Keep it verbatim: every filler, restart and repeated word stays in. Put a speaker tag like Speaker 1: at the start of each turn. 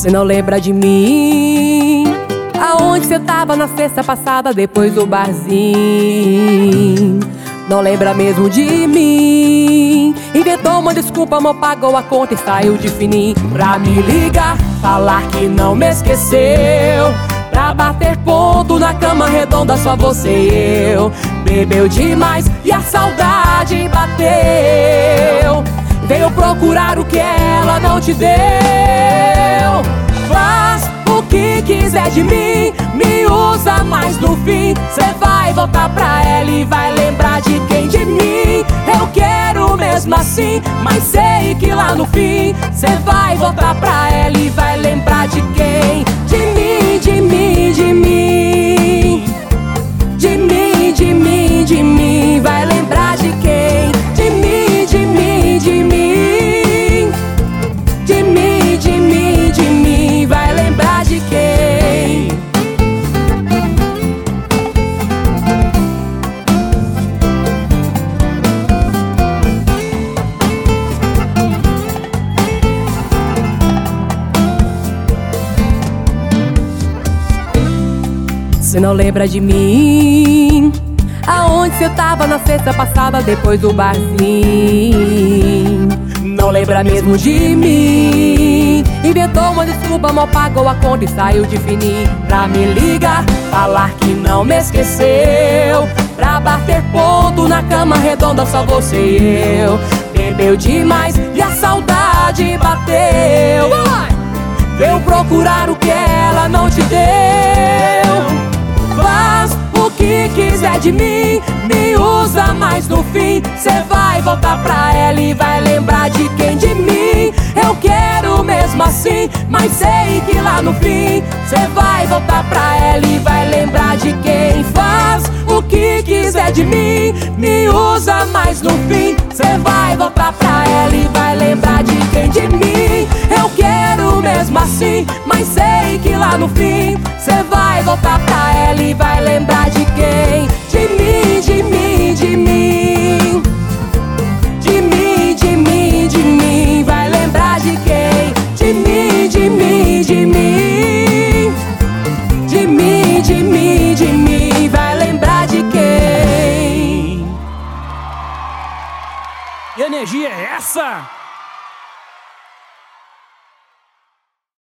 Speaker 1: Cê não lembra de mim? Aonde cê tava na sexta passada depois do barzinho? Não lembra mesmo de mim? Inventou uma desculpa, mal pagou a conta e saiu de fininho pra me ligar, falar que não me esqueceu, pra bater ponto na cama redonda só você e eu. Bebeu demais e a saudade bateu, veio procurar o que ela não te deu. Faz o que quiser de mim, me usa, mas no fim cê vai voltar pra ela e vai lembrar de quem? De mim. Eu quero mesmo assim, mas sei que lá no fim cê vai voltar pra ela e vai lembrar de quem? De mim, de mim, de mim. De mim, de mim, de mim. Vai lembrar de quem? De mim, de mim, de mim. De mim, de mim, de mim. Vai lembrar de quem? Cê não lembra de mim? Aonde cê tava na sexta passada depois do barzinho? Não lembra mesmo de mim? Inventou uma desculpa, mal pagou a conta e saiu de fininho pra me ligar, falar que não me esqueceu, pra bater ponto na cama redonda só você e eu. Bebeu demais e a saudade bateu, veio procurar o que ela não te deu. Faz o que quiser de mim, me usa, mas no fim cê vai voltar pra ela e vai lembrar de quem? De mim. Eu quero mesmo assim, mas sei que lá no fim cê vai voltar pra ela e vai lembrar de quem? Faz o que quiser de mim, me usa, mas no fim cê vai voltar pra ela e vai lembrar de quem? De mim. Eu quero mesmo assim, mas sei que lá no fim cê vai voltar pra ela e vai lembrar de quem? De mim, de mim, de mim. De mim, de mim, de mim. Vai lembrar de quem? De mim, de mim, de mim. De mim, de mim, de mim. Vai lembrar de quem?
Speaker 2: Que energia é essa?